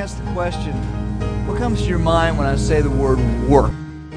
ask the question, what comes to your mind when I say the word work?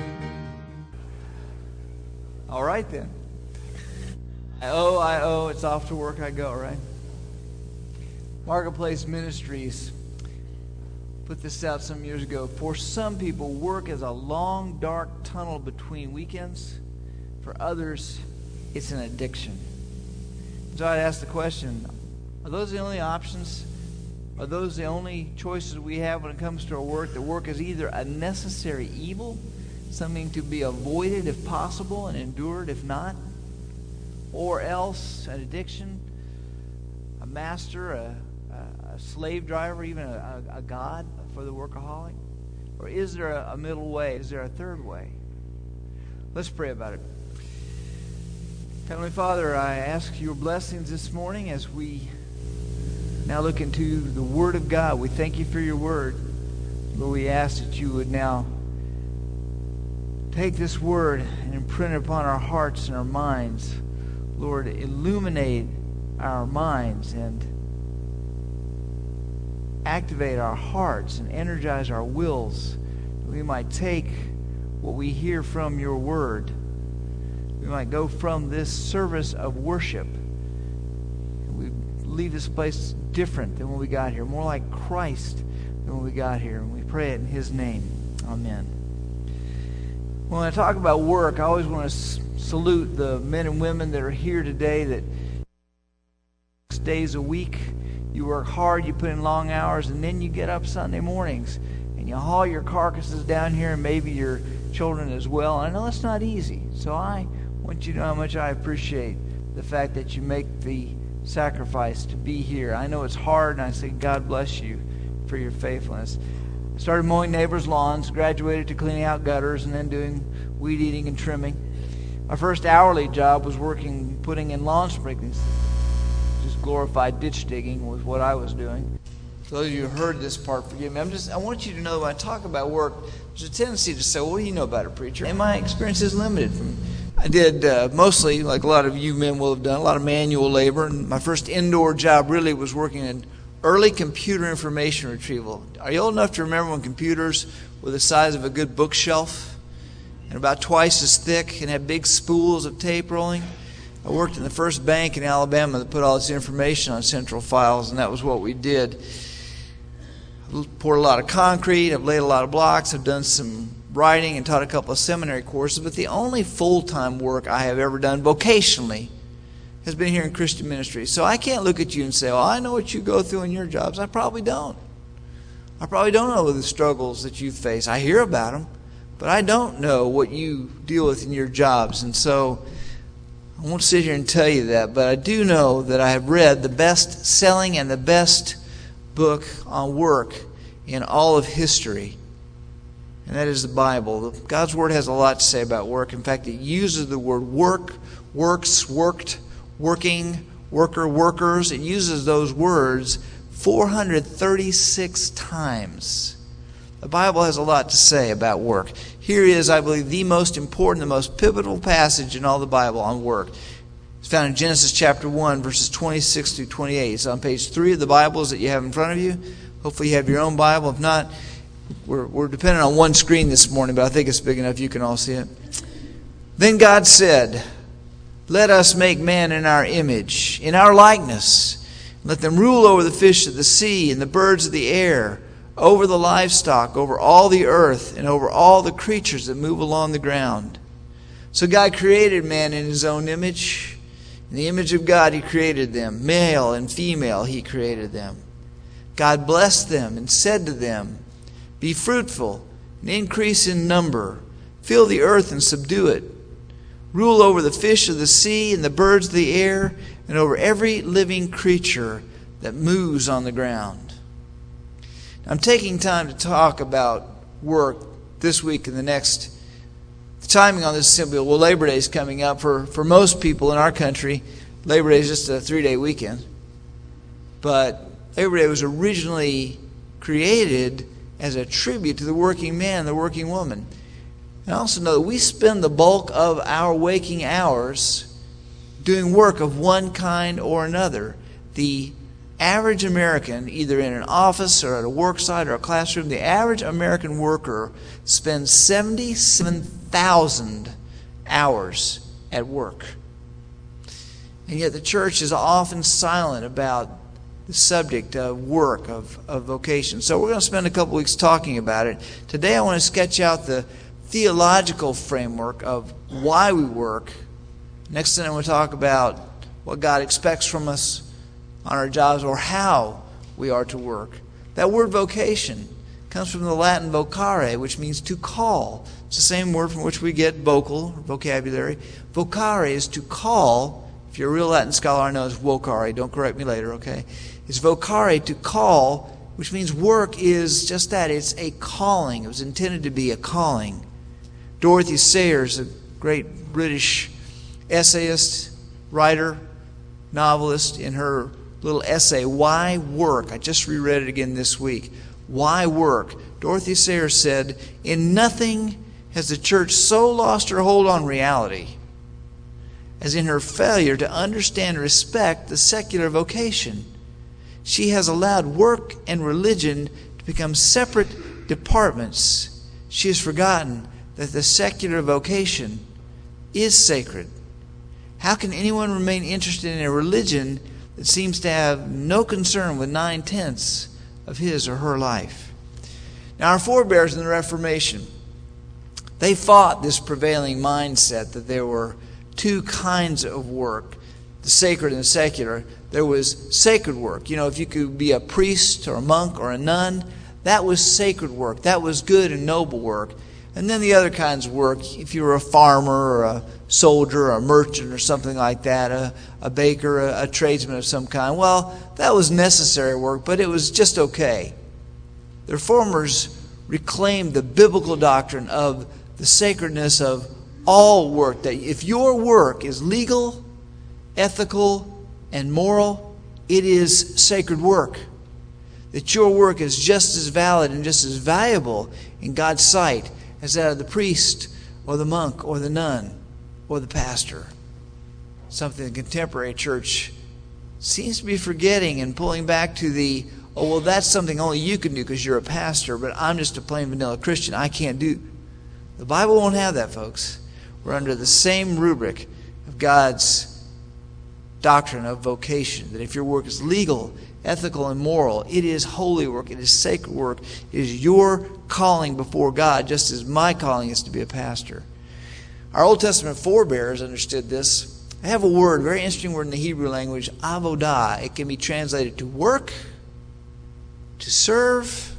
All right then. I owe, it's off to work I go, right? Marketplace Ministries put this out some years ago. For some people, work is a long, dark tunnel between weekends. For others, it's an addiction. So I'd ask the question, are those the only options? Are those the only choices we have when it comes to our work? That work is either a necessary evil, something to be avoided if possible and endured if not, or else an addiction, a master, a slave driver, even a god for the workaholic? Or is there a middle way? Is there a third way? Let's pray about it. Heavenly Father, I ask your blessings this morning as we now look into the Word of God. We thank you for your Word. Lord, we ask that you would now take this Word and imprint it upon our hearts and our minds. Lord, illuminate our minds and activate our hearts and energize our wills, that we might take what we hear from your word. We might go from this service of worship, and we leave this place different than when we got here, more like Christ than when we got here. And we pray it in his name. Amen. When I talk about work, I always want to salute the men and women that are here today that 6 days a week. You work hard, you put in long hours, and then you get up Sunday mornings and you haul your carcasses down here and maybe your children as well. And I know it's not easy. So I want you to know how much I appreciate the fact that you make the sacrifice to be here. I know it's hard, and I say God bless you for your faithfulness. I started mowing neighbors' lawns, graduated to cleaning out gutters, and then doing weed eating and trimming. My first hourly job was putting in lawn sprinklers. Just glorified ditch digging was what I was doing. For those of you who heard this part, forgive me. I want you to know when I talk about work, there's a tendency to say, well, what do you know about it, preacher? And my experience is limited. I did mostly, like a lot of you men will have done, a lot of manual labor. And my first indoor job really was working in early computer information retrieval. Are you old enough to remember when computers were the size of a good bookshelf and about twice as thick and had big spools of tape rolling? I worked in the first bank in Alabama that put all this information on central files, and that was what we did. I poured a lot of concrete, I've laid a lot of blocks, I've done some writing and taught a couple of seminary courses, but the only full-time work I have ever done vocationally has been here in Christian ministry. So I can't look at you and say, well, I know what you go through in your jobs. I probably don't. I probably don't know the struggles that you face. I hear about them, but I don't know what you deal with in your jobs. And so I won't sit here and tell you that, but I do know that I have read the best-selling and the best book on work in all of history, and that is the Bible. God's Word has a lot to say about work. In fact, it uses the word work, works, worked, working, worker, workers. It uses those words 436 times. The Bible has a lot to say about work. Here is, I believe, the most important, the most pivotal passage in all the Bible on work. It's found in Genesis chapter 1, verses 26 through 28. It's on page 3 of the Bibles that you have in front of you. Hopefully you have your own Bible. If not, we're dependent on one screen this morning, but I think it's big enough you can all see it. Then God said, let us make man in our image, in our likeness. Let them rule over the fish of the sea and the birds of the air, over the livestock, over all the earth, and over all the creatures that move along the ground. So God created man in his own image. In the image of God he created them. Male and female he created them. God blessed them and said to them, be fruitful and increase in number. Fill the earth and subdue it. Rule over the fish of the sea and the birds of the air, and over every living creature that moves on the ground. I'm taking time to talk about work this week and the next. The timing on this is simply, well, Labor Day is coming up. For most people in our country, Labor Day is just a 3-day weekend. But Labor Day was originally created as a tribute to the working man, the working woman. And also know that we spend the bulk of our waking hours doing work of one kind or another. The average American, either in an office or at a work site or a classroom, the average American worker spends 77,000 hours at work. And yet the church is often silent about the subject of work, of vocation. So we're going to spend a couple weeks talking about it. Today I want to sketch out the theological framework of why we work. Next thing I want to talk about what God expects from us on our jobs, or how we are to work. That word vocation comes from the Latin vocare, which means to call. It's the same word from which we get vocal, vocabulary. Vocare is to call. If you're a real Latin scholar, I know it's vocare. Don't correct me later, okay? It's vocare, to call, which means work is just that. It's a calling. It was intended to be a calling. Dorothy Sayers, a great British essayist, writer, novelist, in her little essay, Why Work? I just reread it again this week. Why work? Dorothy Sayers said, "In nothing has the church so lost her hold on reality as in her failure to understand and respect the secular vocation. She has allowed work and religion to become separate departments. She has forgotten that the secular vocation is sacred. How can anyone remain interested in a religion that seems to have no concern with 9/10 of his or her life?" Now, our forebears in the Reformation, they fought this prevailing mindset that there were two kinds of work, the sacred and the secular. There was sacred work. You know, if you could be a priest or a monk or a nun, that was sacred work. That was good and noble work. And then the other kinds of work, if you were a farmer or a soldier or a merchant or something like that, a baker, a tradesman of some kind, well, that was necessary work, but it was just okay. The Reformers reclaimed the biblical doctrine of the sacredness of all work, that if your work is legal, ethical, and moral, it is sacred work. That your work is just as valid and just as valuable in God's sight as that of the priest or the monk or the nun or the pastor. Something the contemporary church seems to be forgetting and pulling back to the, oh, well, that's something only you can do because you're a pastor, but I'm just a plain vanilla Christian. I can't do. The Bible won't have that, folks. We're under the same rubric of God's doctrine of vocation, that if your work is legal, ethical, and moral, it is holy work, it is sacred work, it is your calling before God, just as my calling is to be a pastor. Our Old Testament forebears understood this. I have a word, very interesting word in the Hebrew language, avodah. It can be translated to work, to serve,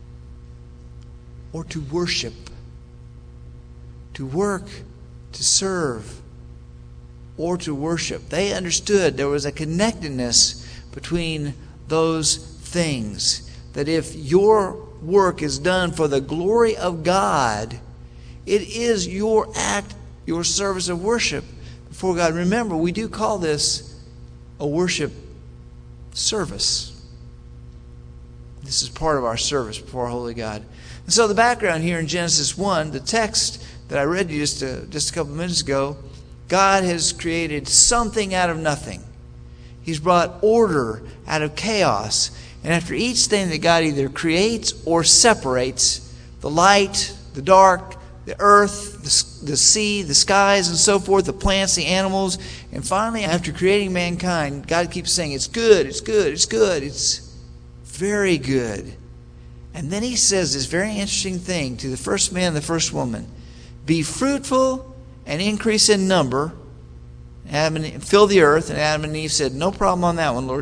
or to worship. To work, to serve, or to worship. They understood there was a connectedness between those things. That if your work is done for the glory of God, it is your act, your service of worship before God. Remember, we do call this a worship service. This is part of our service before our holy God. And so the background here in Genesis 1, the text that I read to you just a couple minutes ago, God has created something out of nothing. He's brought order out of chaos. And after each thing that God either creates or separates, the light, the dark, the earth, the sea, the skies, and so forth, the plants, the animals, and finally, after creating mankind, God keeps saying, it's good, it's good, it's good, it's very good. And then He says this very interesting thing to the first man and the first woman. Be fruitful and increase in number. Fill the earth. And Adam and Eve said, no problem on that one, Lord.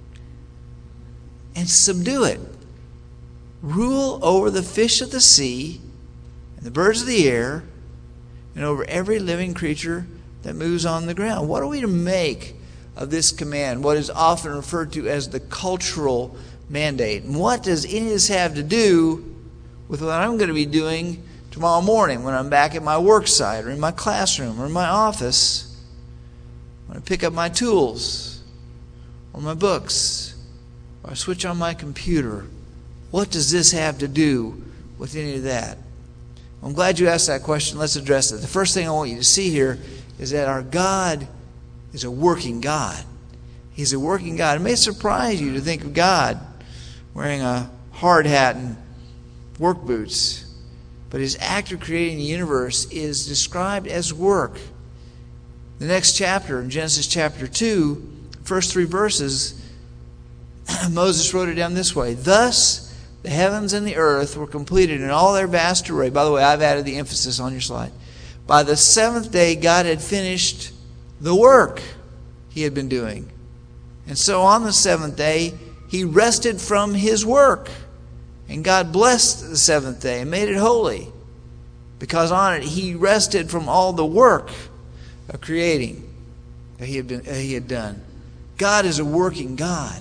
And subdue it. Rule over the fish of the sea and the birds of the air and over every living creature that moves on the ground. What are we to make of this command? What is often referred to as the cultural mandate. And what does any of this have to do with what I'm going to be doing tomorrow morning when I'm back at my work site or in my classroom or in my office, when I pick up my tools or my books or I switch on my computer? What does this have to do with any of that? I'm glad you asked that question. Let's address it. The first thing I want you to see here is that our God is a working God. He's a working God. It may surprise you to think of God wearing a hard hat and work boots. But his act of creating the universe is described as work. The next chapter, in Genesis chapter 2, first 3 verses, Moses wrote it down this way. Thus the heavens and the earth were completed in all their vast array. By the way, I've added the emphasis on your slide. By the 7th day, God had finished the work he had been doing. And so on the 7th day, he rested from his work. And God blessed the 7th day and made it holy, because on it he rested from all the work of creating that he had done. God is a working God.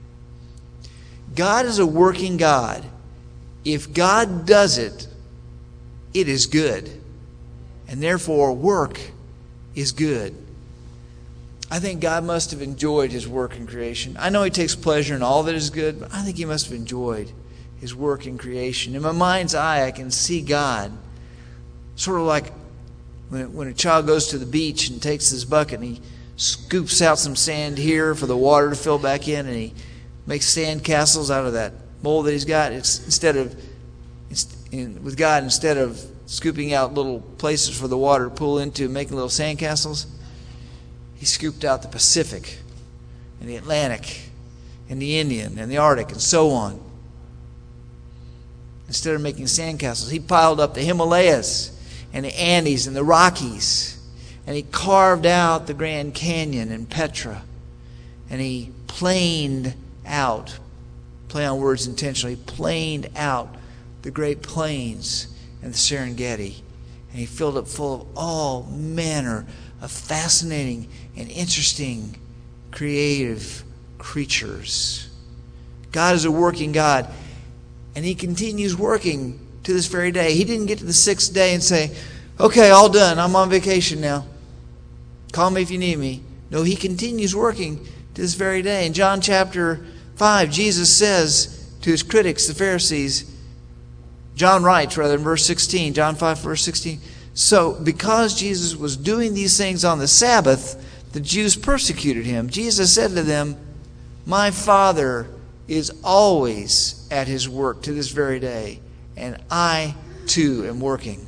God is a working God. If God does it, it is good. And therefore, work is good. I think God must have enjoyed his work in creation. I know he takes pleasure in all that is good, but I think he must have enjoyed his work in creation. In my mind's eye, I can see God sort of like when a child goes to the beach and takes his bucket and he scoops out some sand here for the water to fill back in, and he makes sand castles out of that mold that he's got. Instead of scooping out little places for the water to pull into, making little sand castles, he scooped out the Pacific and the Atlantic and the Indian and the Arctic and so on. Instead of making sandcastles, he piled up the Himalayas and the Andes and the Rockies. And he carved out the Grand Canyon and Petra. And he planed out, play on words intentionally, planed out the Great Plains and the Serengeti. And he filled it full of all manner of fascinating and interesting, creative creatures. God is a working God. And he continues working to this very day. He didn't get to the 6th day and say, okay, all done. I'm on vacation now. Call me if you need me. No, he continues working to this very day. In John chapter 5, Jesus says to his critics, the Pharisees, John writes rather in verse 16, John 5 verse 16, so because Jesus was doing these things on the Sabbath, the Jews persecuted him. Jesus said to them, my Father is always at his work to this very day, and I too am working.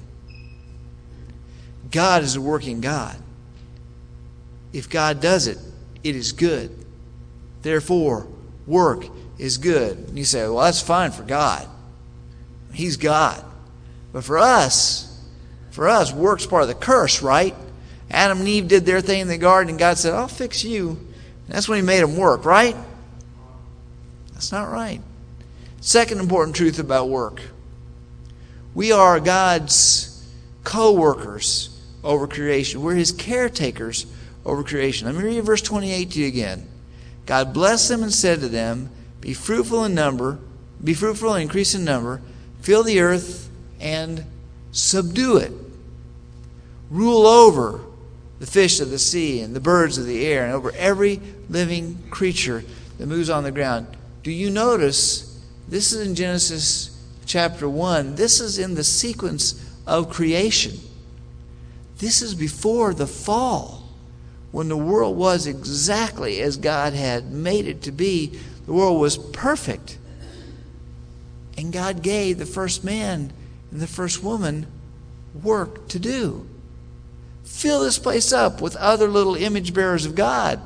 God is a working God. If God does it, it is good. Therefore, work is good. And you say, well, that's fine for God. He's God. But for us, work's part of the curse, right? Adam and Eve did their thing in the garden, and God said, I'll fix you. And that's when he made them work, right? That's not right. Second important truth about work. We are God's co-workers over creation. We're his caretakers over creation. Let me read verse 28 to you again. God blessed them and said to them, be fruitful and increase in number, fill the earth and subdue it. Rule over the fish of the sea and the birds of the air and over every living creature that moves on the ground. Do you notice this is in Genesis chapter 1. This is in the sequence of creation. This is before the fall, when the world was exactly as God had made it to be. The world was perfect. And God gave the first man and the first woman work to do. Fill this place up with other little image bearers of God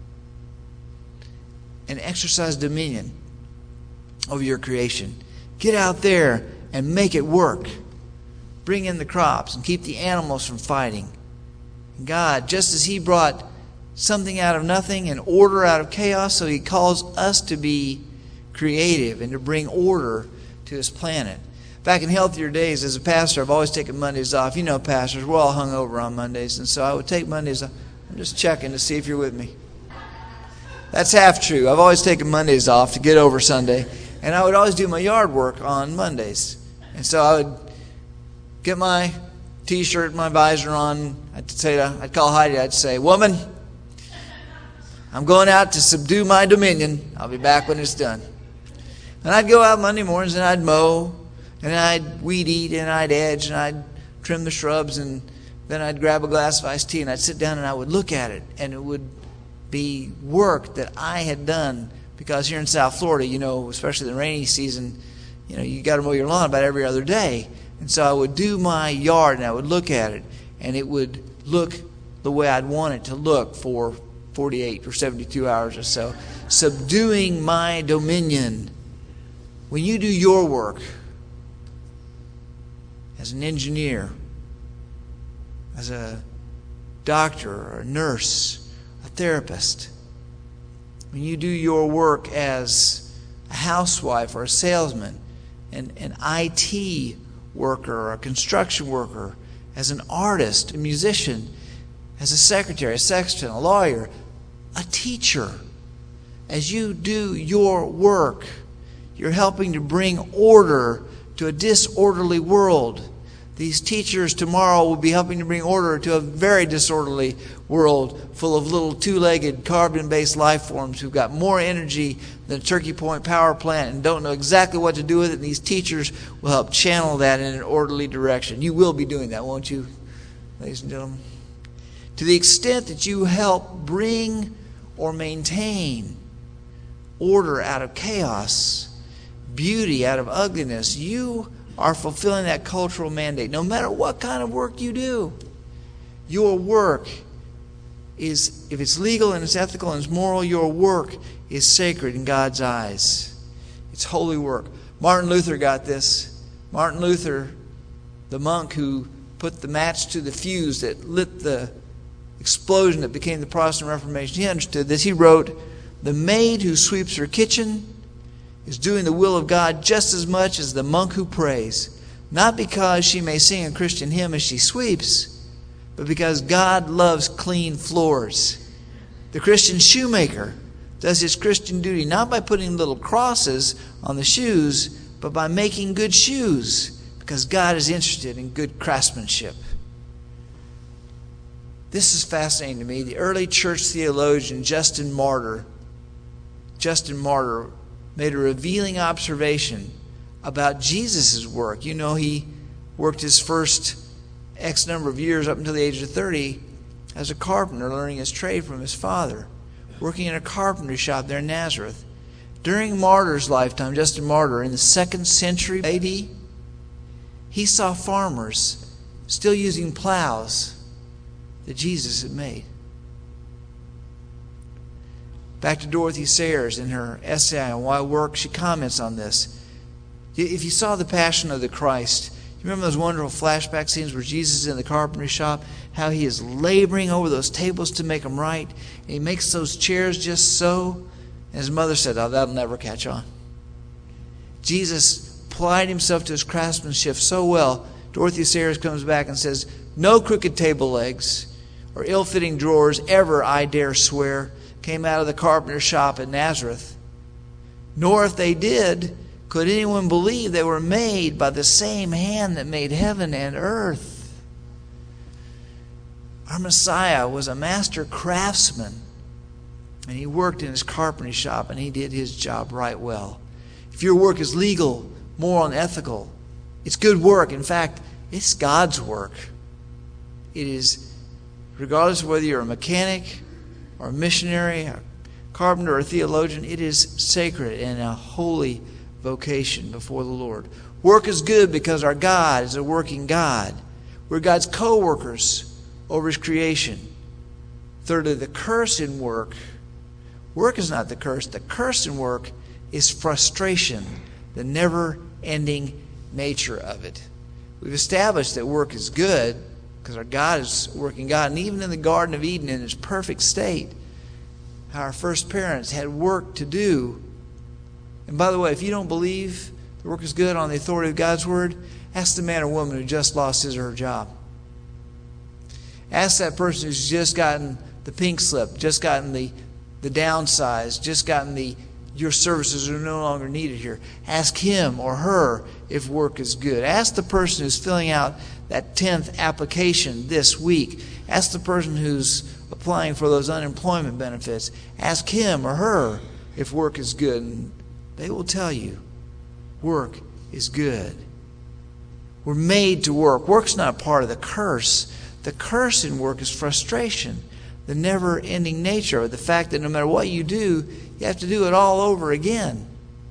and exercise dominion over your creation. Get out there and make it work. Bring in the crops and keep the animals from fighting. God, just as he brought something out of nothing and order out of chaos, so he calls us to be creative and to bring order to his planet. Back in healthier days as a pastor, I've always taken Mondays off. You know, pastors, we're all hung over on Mondays, and so I would take Mondays off. I'm just checking to see if you're with me. That's half true. I've always taken Mondays off to get over Sunday, and I would always do my yard work on Mondays. And so I would get my T-shirt, my visor on. I'd call Heidi. I'd say, woman, I'm going out to subdue my dominion. I'll be back when it's done. And I'd go out Monday mornings and I'd mow, and I'd weed eat, and I'd edge, and I'd trim the shrubs, and then I'd grab a glass of iced tea, and I'd sit down and I would look at it, and it would be work that I had done. Because here in South Florida, especially the rainy season, you got to mow your lawn about every other day. And so I would do my yard and I would look at it, and it would look the way I'd want it to look for 48 or 72 hours or so. Subduing my dominion. When you do your work as an engineer, as a doctor or a nurse, a therapist, when you do your work as a housewife or a salesman, an IT worker or a construction worker, as an artist, a musician, as a secretary, a sexton, a lawyer, a teacher, as you do your work, you're helping to bring order to a disorderly world. These teachers tomorrow will be helping to bring order to a very disorderly world full of little two-legged carbon-based life forms who've got more energy than a Turkey Point power plant and don't know exactly what to do with it. And these teachers will help channel that in an orderly direction. You will be doing that, won't you, ladies and gentlemen? To the extent that you help bring or maintain order out of chaos, beauty out of ugliness, you are fulfilling that cultural mandate. No matter what kind of work you do, your work is, if it's legal and it's ethical and it's moral, your work is sacred in God's eyes. It's holy work. Martin Luther got this. Martin Luther, the monk who put the match to the fuse that lit the explosion that became the Protestant Reformation, he understood this. He wrote, "The maid who sweeps her kitchen is doing the will of God just as much as the monk who prays, not because she may sing a Christian hymn as she sweeps, but because God loves clean floors. The Christian shoemaker does his Christian duty not by putting little crosses on the shoes, but by making good shoes, because God is interested in good craftsmanship." This is fascinating to me. The early church theologian Justin Martyr made a revealing observation about Jesus' work. He worked his first X number of years up until the age of 30 as a carpenter, learning his trade from his father, working in a carpentry shop there in Nazareth. During Martyr's lifetime, Justin Martyr, in the 2nd century AD, he saw farmers still using plows that Jesus had made. Back to Dorothy Sayers in her essay on why work, she comments on this. If you saw The Passion of the Christ, you remember those wonderful flashback scenes where Jesus is in the carpentry shop, how he is laboring over those tables to make them right, and he makes those chairs just so, and his mother said, "Oh, that'll never catch on." Jesus applied himself to his craftsmanship so well, Dorothy Sayers comes back and says, "No crooked table legs or ill-fitting drawers ever, I dare swear, came out of the carpenter shop at Nazareth. Nor if they did, could anyone believe they were made by the same hand that made heaven and earth." Our Messiah was a master craftsman, and he worked in his carpentry shop, and he did his job right well. If your work is legal, moral, and ethical, it's good work. In fact, it's God's work. It is, regardless of whether you're a mechanic or a missionary, a carpenter, or a theologian, it is sacred and a holy vocation before the Lord. Work is good because our God is a working God. We're God's co-workers over his creation. Thirdly, the curse in work. Work is not the curse. The curse in work is frustration, the never-ending nature of it. We've established that work is good because our God is a working God. And even in the Garden of Eden, in its perfect state, how our first parents had work to do. And by the way, if you don't believe the work is good on the authority of God's Word, ask the man or woman who just lost his or her job. Ask that person who's just gotten the pink slip, just gotten the downsize, just gotten your services are no longer needed here. Ask him or her if work is good. Ask the person who's filling out that 10th application this week. Ask the person who's applying for those unemployment benefits. Ask him or her if work is good. And they will tell you work is good. We're made to work. Work's not part of the curse. The curse in work is frustration, the never-ending nature of it, the fact that no matter what you do, you have to do it all over again.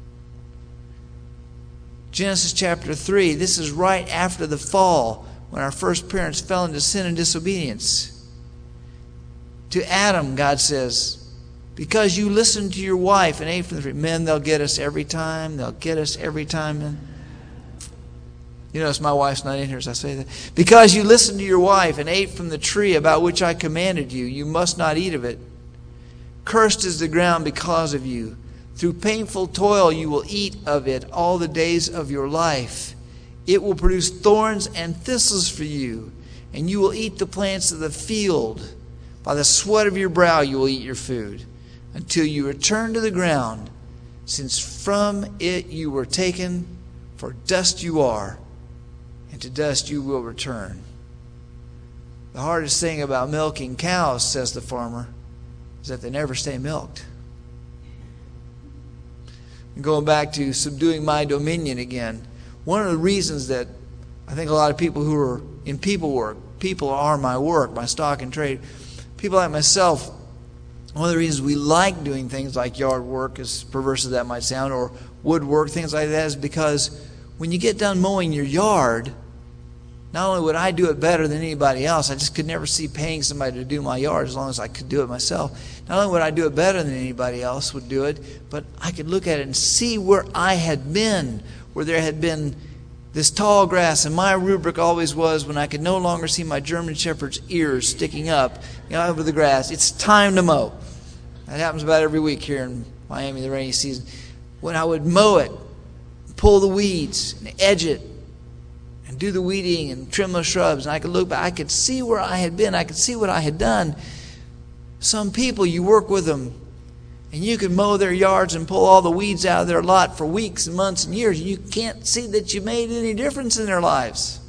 Genesis chapter 3, this is right after the fall, when our first parents fell into sin and disobedience. To Adam, God says, because you listened to your wife and ate from the tree. Men, they'll get us every time. They'll get us every time. Men. You notice my wife's not in here, so I say that. Because you listened to your wife and ate from the tree about which I commanded you, you must not eat of it. Cursed is the ground because of you. Through painful toil you will eat of it all the days of your life. It will produce thorns and thistles for you, and you will eat the plants of the field. By the sweat of your brow you will eat your food, until you return to the ground, since from it you were taken, for dust you are, and to dust you will return. The hardest thing about milking cows, says the farmer, is that they never stay milked. And going back to subduing my dominion again, one of the reasons that I think a lot of people who are in people work, people are my work, my stock and trade, people like myself, one of the reasons we like doing things like yard work, as perverse as that might sound, or woodwork, things like that, is because when you get done mowing your yard, not only would I do it better than anybody else, I just could never see paying somebody to do my yard as long as I could do it myself. Not only would I do it better than anybody else would do it, but I could look at it and see where I had been, where there had been this tall grass, and my rubric always was when I could no longer see my German Shepherd's ears sticking up over the grass, it's time to mow. That happens about every week here in Miami, the rainy season. When I would mow it, pull the weeds, and edge it, and do the weeding and trim those shrubs, and I could look back, I could see where I had been, I could see what I had done. Some people, you work with them, and you can mow their yards and pull all the weeds out of their lot for weeks and months and years, and you can't see that you made any difference in their lives.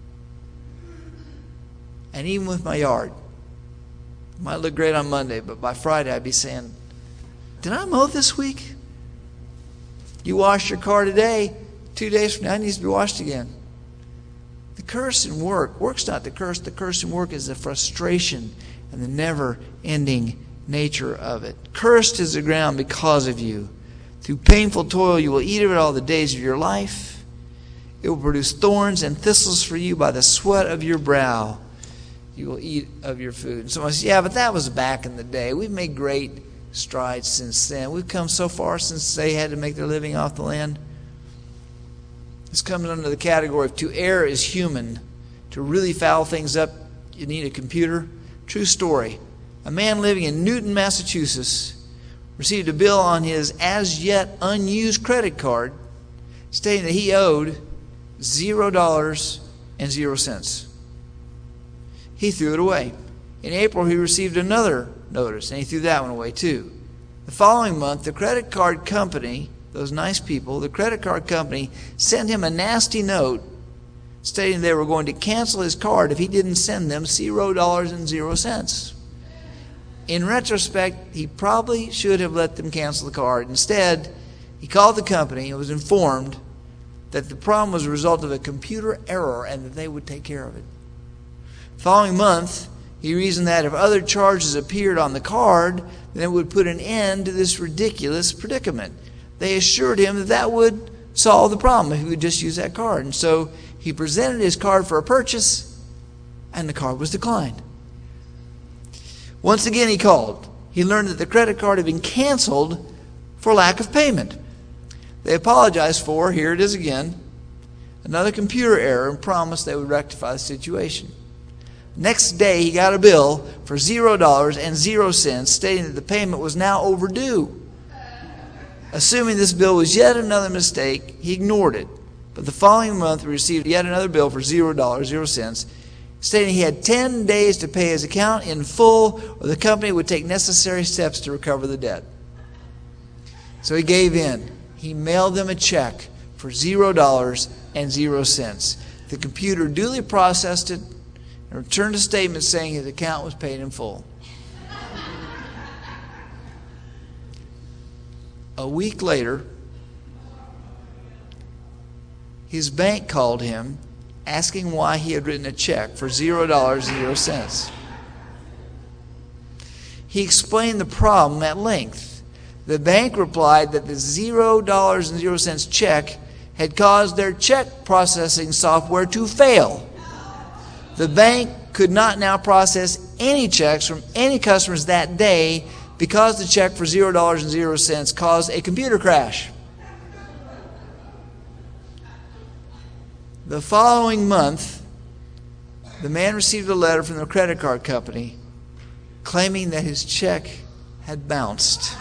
And even with my yard, it might look great on Monday, but by Friday I'd be saying, did I mow this week? You wash your car today, 2 days from now it needs to be washed again. The curse in work's not the curse in work is the frustration and the never-ending nature of it. Cursed is the ground because of you. Through painful toil you will eat of it all the days of your life. It will produce thorns and thistles for you. By the sweat of your brow you will eat of your food. And someone says, yeah, but that was back in the day. We've made great strides since then. We've come so far since they had to make their living off the land. This comes under the category of to err is human. To really foul things up, you need a computer. True story. A man living in Newton, Massachusetts, received a bill on his as yet unused credit card stating that he owed $0.00. He threw it away. In April, he received another notice, and he threw that one away too. The following month, the credit card company, those nice people, the credit card company sent him a nasty note stating they were going to cancel his card if he didn't send them $0.00. In retrospect, he probably should have let them cancel the card. Instead, he called the company and was informed that the problem was a result of a computer error and that they would take care of it. The following month, he reasoned that if other charges appeared on the card, then it would put an end to this ridiculous predicament. They assured him that that would solve the problem if he would just use that card. And so he presented his card for a purchase, and the card was declined. Once again he called. He learned that the credit card had been canceled for lack of payment. They apologized for, here it is again, another computer error and promised they would rectify the situation. Next day he got a bill for $0.00 stating that the payment was now overdue. Assuming this bill was yet another mistake, he ignored it. But the following month he received yet another bill for $0.00 stating he had 10 days to pay his account in full or the company would take necessary steps to recover the debt. So he gave in. He mailed them a check for $0.00. The computer duly processed it and returned a statement saying his account was paid in full. A week later, his bank called him asking why he had written a check for $0.00. he explained the problem at length. The bank replied that the $0.00 check had caused their check processing software to fail. The bank could not now process any checks from any customers that day because the check for $0.00 caused a computer crash. The following month, the man received a letter from the credit card company claiming that his check had bounced,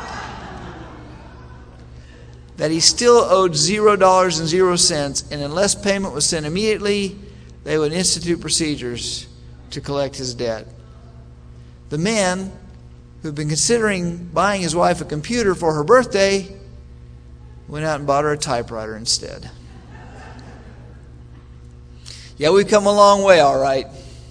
that he still owed $0.00, and unless payment was sent immediately, they would institute procedures to collect his debt. The man, who had been considering buying his wife a computer for her birthday, went out and bought her a typewriter instead. Yeah, we've come a long way, all right.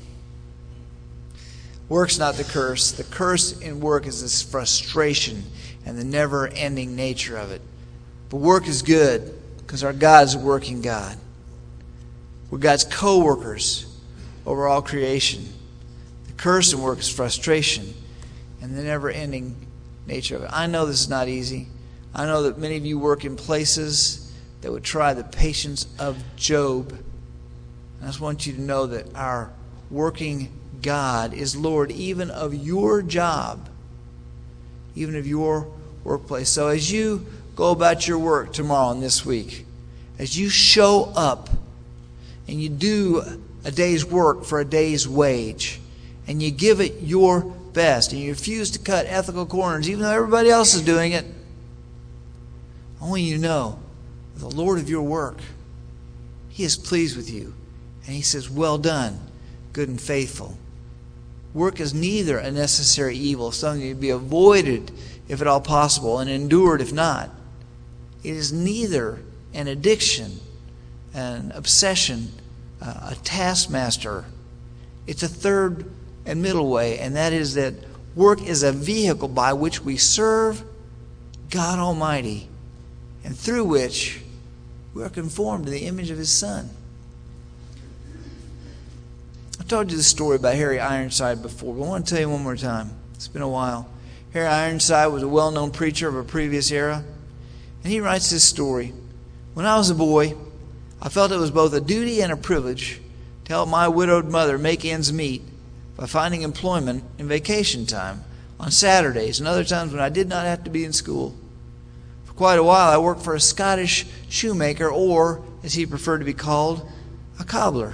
Work's not the curse. The curse in work is this frustration and the never-ending nature of it. But work is good because our God is a working God. We're God's co-workers over all creation. The curse in work is frustration and the never-ending nature of it. I know this is not easy. I know that many of you work in places that would try the patience of Job. I just want you to know that our working God is Lord even of your job, even of your workplace. So as you go about your work tomorrow and this week, as you show up and you do a day's work for a day's wage, and you give it your best, and you refuse to cut ethical corners even though everybody else is doing it, I want you to know the Lord of your work, He is pleased with you. And He says, well done, good and faithful. Work is neither a necessary evil, something to be avoided if at all possible, and endured if not. It is neither an addiction, an obsession, a taskmaster. It's a third and middle way, and that is that work is a vehicle by which we serve God Almighty, and through which we are conformed to the image of His Son. I told you the story about Harry Ironside before, but I want to tell you one more time. It's been a while. Harry Ironside was a well-known preacher of a previous era, and he writes this story. When I was a boy, I felt it was both a duty and a privilege to help my widowed mother make ends meet by finding employment in vacation time, on Saturdays and other times when I did not have to be in school. For quite a while, I worked for a Scottish shoemaker, or, as he preferred to be called, a cobbler.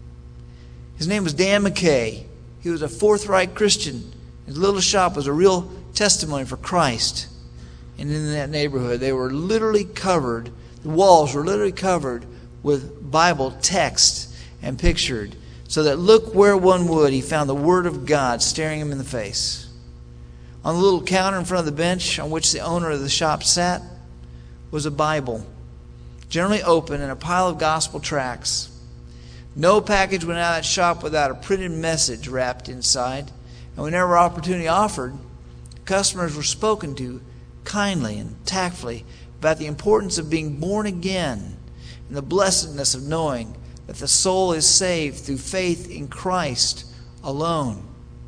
His name was Dan McKay. He was a forthright Christian. His little shop was a real testimony for Christ. And in that neighborhood, they were literally covered, the walls were literally covered with Bible text and pictured, so that look where one would, he found the Word of God staring him in the face. On the little counter in front of the bench on which the owner of the shop sat was a Bible, generally open, and a pile of gospel tracts. No package went out of that shop without a printed message wrapped inside, and whenever opportunity offered, customers were spoken to kindly and tactfully about the importance of being born again and the blessedness of knowing that the soul is saved through faith in Christ alone.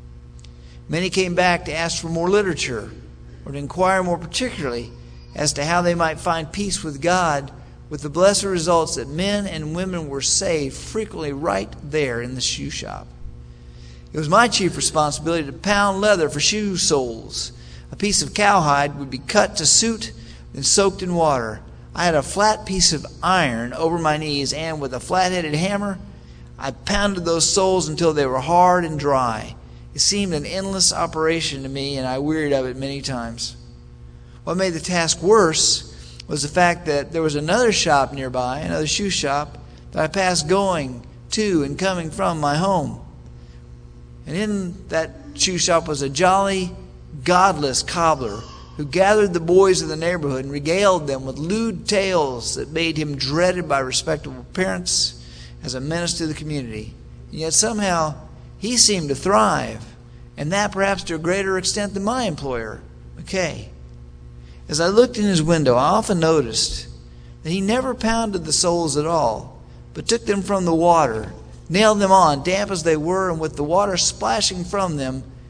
Many came back to ask for more literature or to inquire more particularly as to how they might find peace with God, with the blessed results that men and women were saved frequently right there in the shoe shop. It was my chief responsibility to pound leather for shoe soles. A piece of cowhide would be cut to suit, then soaked in water. I had a flat piece of iron over my knees, and with a flat-headed hammer, I pounded those soles until they were hard and dry. It seemed an endless operation to me, and I wearied of it many times. What made the task worse was the fact that there was another shop nearby, another shoe shop, that I passed going to and coming from my home. And in that shoe shop was a jolly, godless cobbler who gathered the boys of the neighborhood and regaled them with lewd tales that made him dreaded by respectable parents as a menace to the community. And yet somehow he seemed to thrive, and that perhaps to a greater extent than my employer, McKay. As I looked in his window, I often noticed that he never pounded the soles at all, but took them from the water, nailed them on, damp as they were, and with the water splashing from them,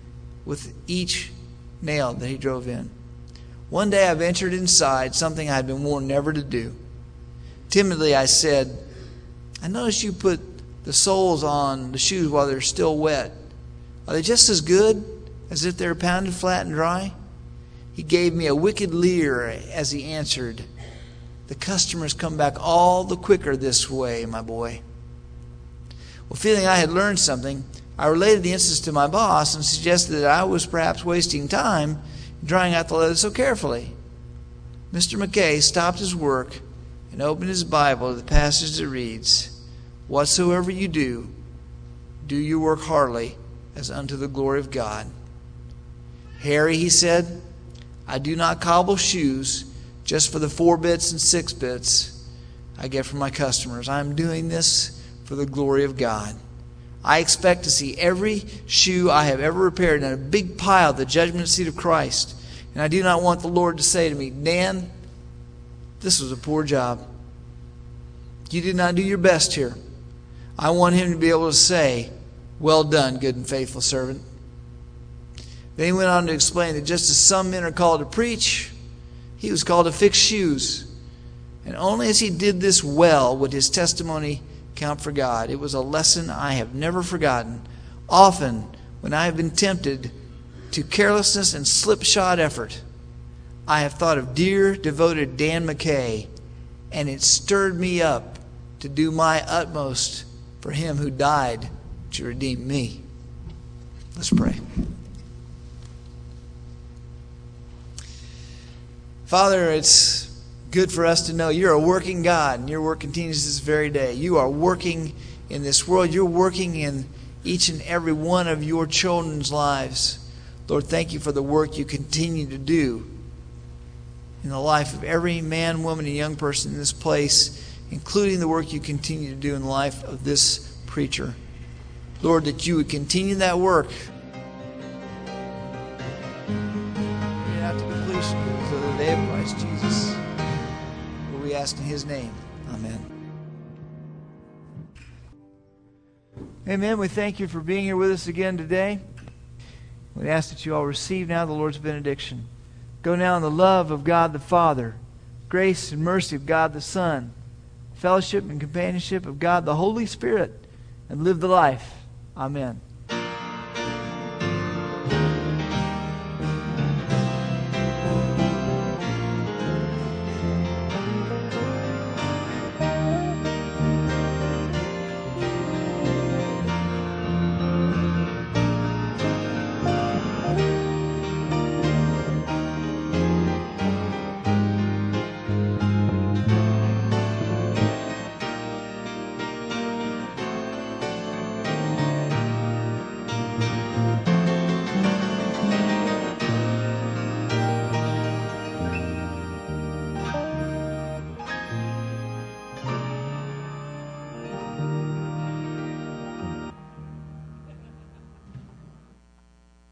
with each nail that he drove in. One day I ventured inside, something I had been warned never to do. Timidly I said, "I noticed you put the soles on the shoes while they're still wet. Are they just as good as if they were pounded flat and dry?" He gave me a wicked leer as he answered, "The customers come back all the quicker this way, my boy." Well, feeling I had learned something, I related the instance to my boss and suggested that I was perhaps wasting time drying out the leather so carefully. Mr. McKay stopped his work and opened his Bible to the passage that reads, "Whatsoever you do, do your work heartily as unto the glory of God." "Harry," he said, "I do not cobble shoes just for the 4 bits and 6 bits I get from my customers. I am doing this for the glory of God. I expect to see every shoe I have ever repaired in a big pile at the judgment seat of Christ. And I do not want the Lord to say to me, 'Dan, this was a poor job. You did not do your best here.' I want him to be able to say, 'Well done, good and faithful servant.'" Then he went on to explain that just as some men are called to preach, he was called to fix shoes. And only as he did this well would his testimony count for God. It was a lesson I have never forgotten. Often, when I have been tempted to carelessness and slipshod effort, I have thought of dear, devoted Dan McKay, and it stirred me up to do my utmost for him who died to redeem me. Let's pray. Father, it's good for us to know you're a working God, and your work continues this very day. You are working in this world. You're working in each and every one of your children's lives. Lord, thank you for the work you continue to do in the life of every man, woman, and young person in this place, including the work you continue to do in the life of this preacher. Lord, that you would continue that work out to completion until the day of Christ Jesus. Lord, we ask in his name. Amen. Amen. We thank you for being here with us again today. We ask that you all receive now the Lord's benediction. Go now in the love of God the Father, grace and mercy of God the Son, fellowship and companionship of God the Holy Spirit, and live the life. Amen.